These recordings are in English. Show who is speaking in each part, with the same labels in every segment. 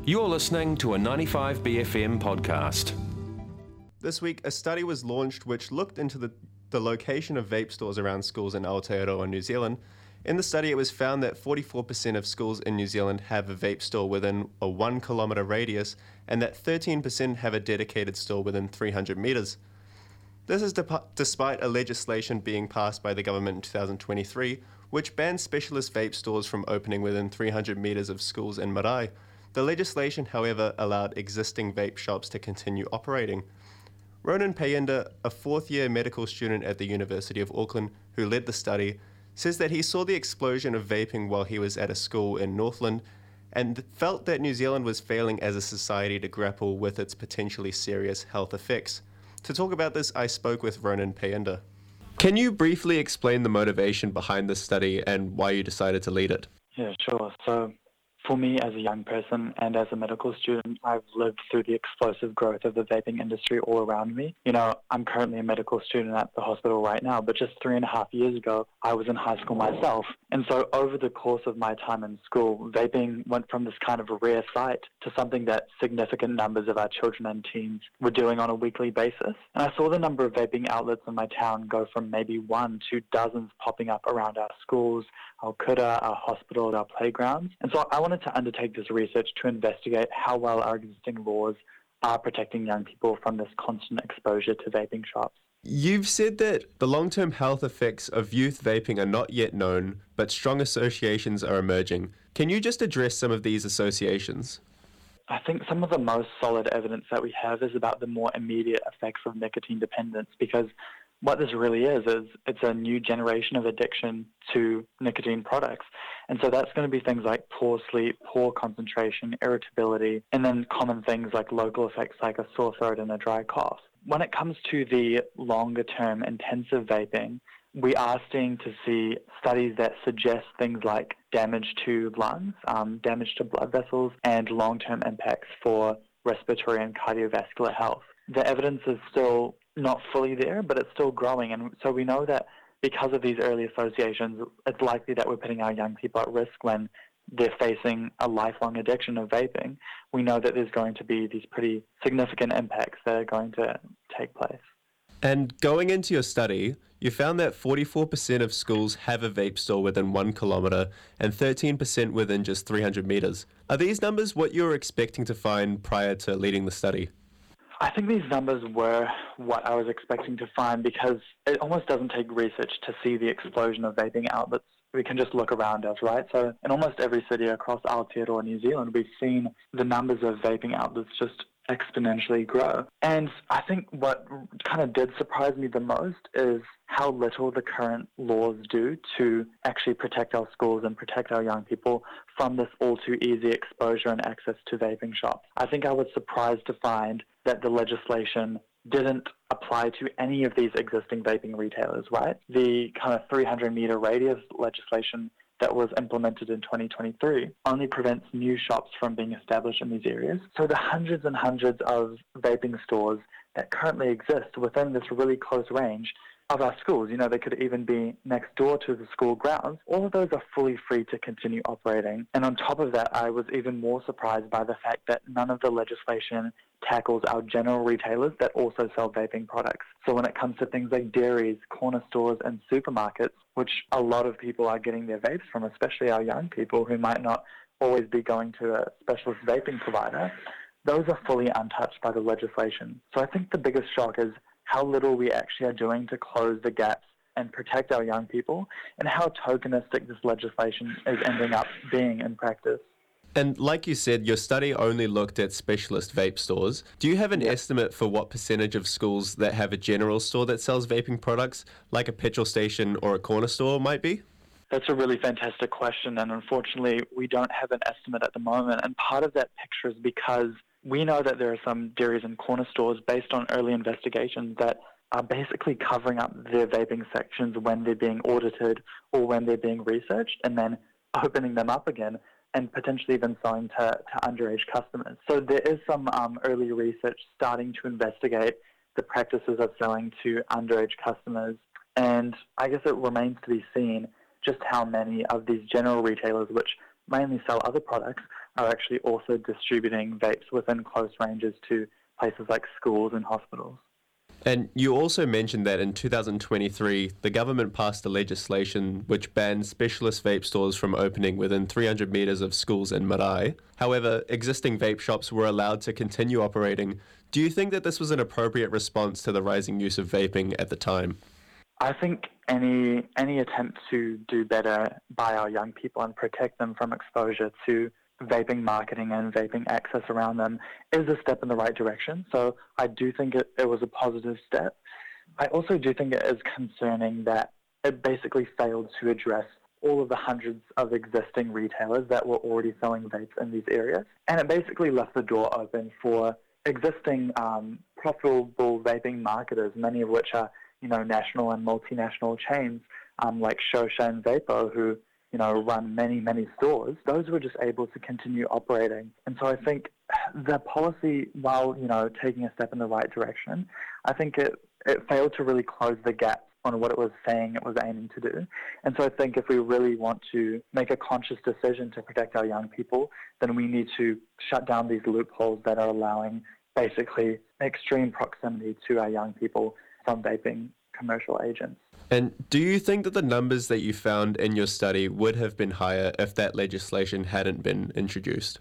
Speaker 1: You're listening to a 95BFM podcast.
Speaker 2: This week, a study was launched which looked into the location of vape stores around schools in Aotearoa, New Zealand. In the study, it was found that 44% of schools in New Zealand have a vape store within a 1 kilometre radius, and that 13% have a dedicated store within 300 metres. This is despite a legislation being passed by the government in 2023, which banned specialist vape stores from opening within 300 metres of schools in Marae. The legislation, however, allowed existing vape shops to continue operating. Ronan Payenda, a fourth-year medical student at the University of Auckland who led the study, says that he saw the explosion of vaping while he was at a school in Northland and felt that New Zealand was failing as a society to grapple with its potentially serious health effects. To talk about this, I spoke with Ronan Payenda. Can you briefly explain the motivation behind this study and why you decided to lead it?
Speaker 3: Yeah, sure. So for me as a young person and as a medical student, I've lived through the explosive growth of the vaping industry all around me. You know, I'm currently a medical student at the hospital right now, but just 3.5 years ago, I was in high school myself. And so over the course of my time in school, vaping went from this kind of a rare sight to something that significant numbers of our children and teens were doing on a weekly basis. And I saw the number of vaping outlets in my town go from maybe one to dozens popping up around our schools, our kura, our hospitals, our playgrounds. And so I wanted to undertake this research to investigate how well our existing laws are protecting young people from this constant exposure to vaping shops.
Speaker 2: You've said that the long-term health effects of youth vaping are not yet known, but strong associations are emerging. Can you just address some of these associations?
Speaker 3: I think some of the most solid evidence that we have is about the more immediate effects of nicotine dependence, because what this really is it's a new generation of addiction to nicotine products. And so that's going to be things like poor sleep, poor concentration, irritability, and then common things like local effects like a sore throat and a dry cough. When it comes to the longer-term intensive vaping, we are starting to see studies that suggest things like damage to lungs, damage to blood vessels, and long-term impacts for respiratory and cardiovascular health. The evidence is still not fully there, but it's still growing. And so we know that because of these early associations, it's likely that we're putting our young people at risk when they're facing a lifelong addiction of vaping. We know that there's going to be these pretty significant impacts that are going to take place.
Speaker 2: And going into your study, you found that 44% of schools have a vape store within 1 kilometre and 13% within just 300 metres. Are these numbers what you were expecting to find prior to leading the study?
Speaker 3: I think these numbers were what I was expecting to find, because it almost doesn't take research to see the explosion of vaping outlets. We can just look around us, right? So in almost every city across Aotearoa, New Zealand, we've seen the numbers of vaping outlets just exponentially grow. And I think what kind of did surprise me the most is how little the current laws do to actually protect our schools and protect our young people from this all too easy exposure and access to vaping shops. I think I was surprised to find that the legislation didn't apply to any of these existing vaping retailers, right? The kind of 300-metre radius legislation that was implemented in 2023 only prevents new shops from being established in these areas. So the hundreds and hundreds of vaping stores that currently exist within this really close range of our schools, you know, they could even be next door to the school grounds, all of those are fully free to continue operating. And on top of that, I was even more surprised by the fact that none of the legislation tackles our general retailers that also sell vaping products. So when it comes to things like dairies, corner stores, and supermarkets, which a lot of people are getting their vapes from, especially our young people who might not always be going to a specialist vaping provider, those are fully untouched by the legislation. So I think the biggest shock is how little we actually are doing to close the gaps and protect our young people, and how tokenistic this legislation is ending up being in practice.
Speaker 2: And like you said, your study only looked at specialist vape stores. Do you have an estimate for what percentage of schools that have a general store that sells vaping products, like a petrol station or a corner store, might be?
Speaker 3: That's a really fantastic question, and unfortunately, we don't have an estimate at the moment. And part of that picture is because we know that there are some dairies and corner stores, based on early investigations, that are basically covering up their vaping sections when they're being audited or when they're being researched, and then opening them up again and potentially even selling to underage customers. So there is some early research starting to investigate the practices of selling to underage customers. And I guess it remains to be seen just how many of these general retailers, which mainly sell other products are actually also distributing vapes within close ranges to places like schools and hospitals.
Speaker 2: And you also mentioned that in 2023, the government passed a legislation which banned specialist vape stores from opening within 300 metres of schools in Marae. However, existing vape shops were allowed to continue operating. Do you think that this was an appropriate response to the rising use of vaping at the time?
Speaker 3: I think any attempt to do better by our young people and protect them from exposure to vaping marketing and vaping access around them is a step in the right direction. So I do think it was a positive step. I also do think it is concerning that it basically failed to address all of the hundreds of existing retailers that were already selling vapes in these areas. And it basically left the door open for existing profitable vaping marketers, many of which are, national and multinational chains like Shosha and Vapo, who run many stores. Those were just able to continue operating. And so I think the policy, while, taking a step in the right direction, I think it failed to really close the gap on what it was saying it was aiming to do. And so I think if we really want to make a conscious decision to protect our young people, then we need to shut down these loopholes that are allowing basically extreme proximity to our young people from vaping commercial agents.
Speaker 2: And do you think that the numbers that you found in your study would have been higher if that legislation hadn't been introduced?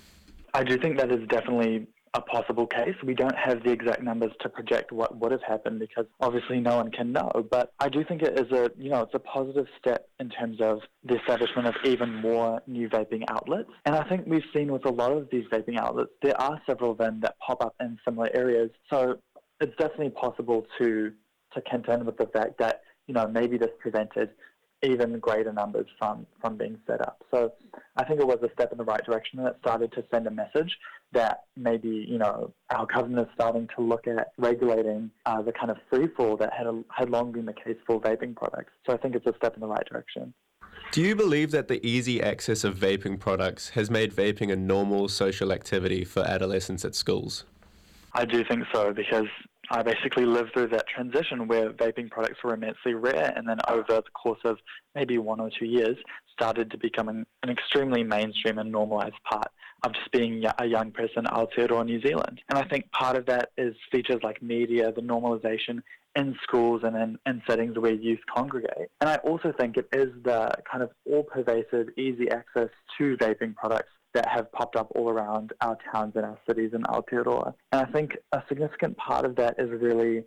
Speaker 3: I do think that is definitely a possible case. We don't have the exact numbers to project what would have happened because obviously no one can know. But I do think it is it's a positive step in terms of the establishment of even more new vaping outlets. And I think we've seen with a lot of these vaping outlets, there are several of them that pop up in similar areas. So it's definitely possible to contend with the fact that maybe this prevented even greater numbers from being set up. So I think it was a step in the right direction, and it started to send a message that maybe, our government is starting to look at regulating the kind of free fall that had long been the case for vaping products. So I think it's a step in the right direction.
Speaker 2: Do you believe that the easy access of vaping products has made vaping a normal social activity for adolescents at schools?
Speaker 3: I do think so, because I basically lived through that transition where vaping products were immensely rare, and then over the course of maybe 1 or 2 years started to become an extremely mainstream and normalised part of just being a young person in Aotearoa, New Zealand. And I think part of that is features like media, the normalisation in schools and in settings where youth congregate. And I also think it is the kind of all-pervasive, easy access to vaping products that have popped up all around our towns and our cities in Aotearoa. And I think a significant part of that is really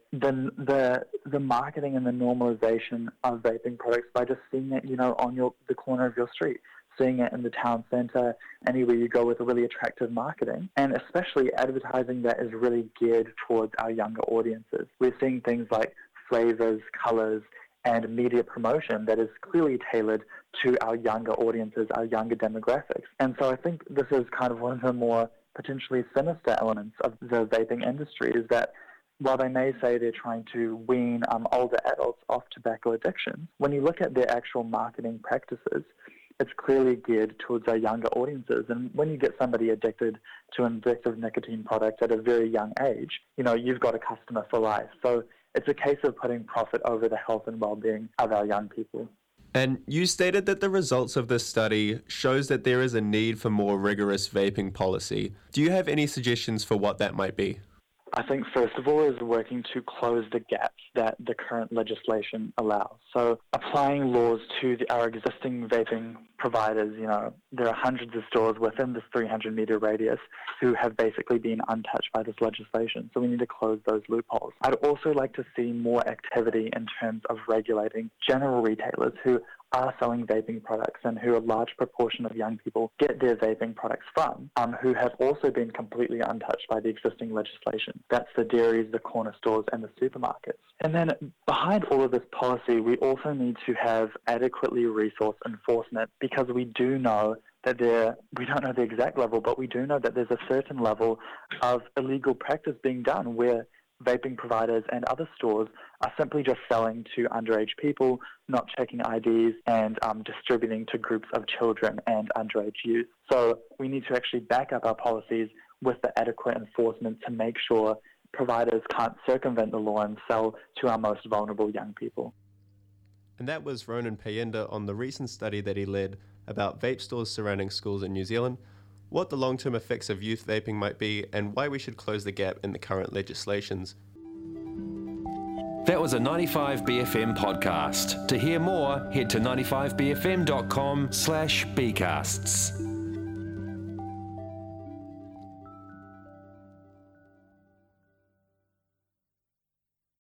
Speaker 3: the marketing and the normalization of vaping products by just seeing it, on the corner of your street, seeing it in the town centre, anywhere you go with a really attractive marketing, and especially advertising that is really geared towards our younger audiences. We're seeing things like flavours, colours, and media promotion that is clearly tailored to our younger audiences, our younger demographics. And so I think this is kind of one of the more potentially sinister elements of the vaping industry, is that while they may say they're trying to wean older adults off tobacco addiction, when you look at their actual marketing practices, it's clearly geared towards our younger audiences. And when you get somebody addicted to an addictive nicotine product at a very young age, you've got a customer for life. So it's a case of putting profit over the health and well-being of our young people.
Speaker 2: And you stated that the results of this study shows that there is a need for more rigorous vaping policy. Do you have any suggestions for what that might be?
Speaker 3: I think, first of all, is working to close the gaps that the current legislation allows. So applying laws to our existing vaping providers, there are hundreds of stores within this 300-metre radius who have basically been untouched by this legislation. So we need to close those loopholes. I'd also like to see more activity in terms of regulating general retailers who are selling vaping products and who a large proportion of young people get their vaping products from, who have also been completely untouched by the existing legislation. That's the dairies, the corner stores, and the supermarkets. And then behind all of this policy, we also need to have adequately resourced enforcement, because we do know that we don't know the exact level, but we do know that there's a certain level of illegal practice being done where vaping providers and other stores are simply just selling to underage people, not checking IDs, and distributing to groups of children and underage youth. So we need to actually back up our policies with the adequate enforcement to make sure providers can't circumvent the law and sell to our most vulnerable young people.
Speaker 2: And that was Ronan Payenda on the recent study that he led about vape stores surrounding schools in New Zealand, what the long-term effects of youth vaping might be, and why we should close the gap in the current legislations.
Speaker 1: That was a 95BFM podcast. To hear more, head to 95bfm.com/bcasts.